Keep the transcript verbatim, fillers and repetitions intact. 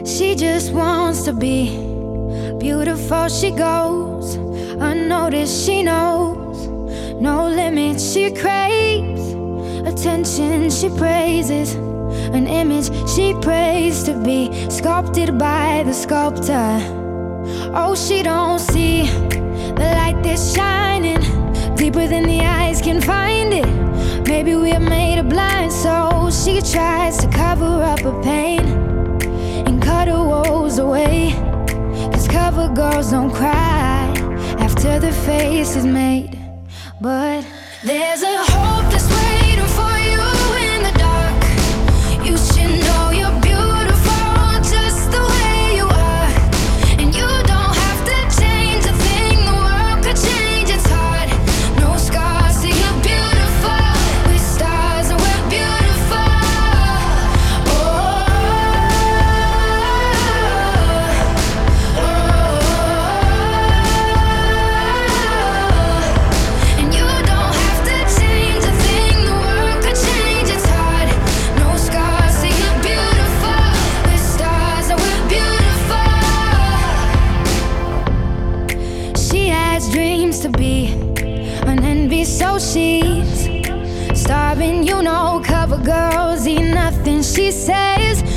She just wants to be beautiful. She goes unnoticed. She knows no limits. She craves attention. She praises an image she prays to be sculpted by the sculptor. Oh, she don't see the light that's shining deeper than the eyes can find it. Maybe we're made of blind souls. She tries to cover up her pain and cut her woes away, 'cause cover girls don't cry after the face is made. But there's a hope that's waiting for you in the dark. You should know you're beautiful just the way you are, and you don't have to change a thing. The world could change its heart. No scars, so you're beautiful. We're stars and we're beautiful. Oh, oh, oh. And you don't have to change a thing. The world could change its heart. No scars, so you're beautiful. We're stars and we're beautiful. She has dreams to be an envy, so she's starving. You know, cover girls eat nothing. She says